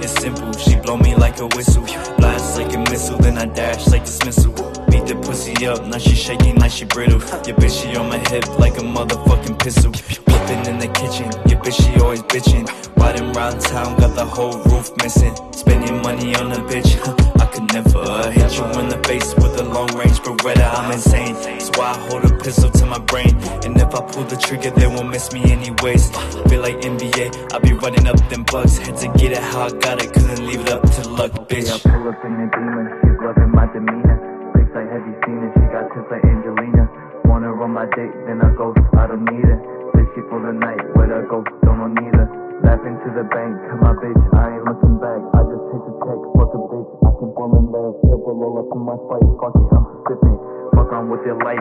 it's simple. She blow me like a whistle, blast like a missile, then I dash like dismissal. Beat the pussy up, now she shaking like she brittle. Your bitch, she on my hip like a motherfucking pistol. Whipping in the kitchen, your bitch, she always bitching. Riding round town, got the whole roof missing. Spending money on a bitch, I could never hit you in the face with a long range Beretta. I'm insane, that's why I hold a pistol to my brain. And if I pull the trigger, they won't miss me anyways. Feel like NBA, I be running up them bucks. Had to get it how I got it, couldn't leave it up to luck, bitch. I pull up in the demon, she's loving my demeanor. Pics like, have you seen it? She got tits like Angelina. Wanna run my date, then I go, I don't need her. Say she for the night, where'd I go? Don't know neither. Laughing to the bank, cut my bitch, I ain't looking back. I just take the check, fuck a bitch, I can fall in love. Purple roll up in my fight, fuck it, I'm sipping. Fuck on with your light,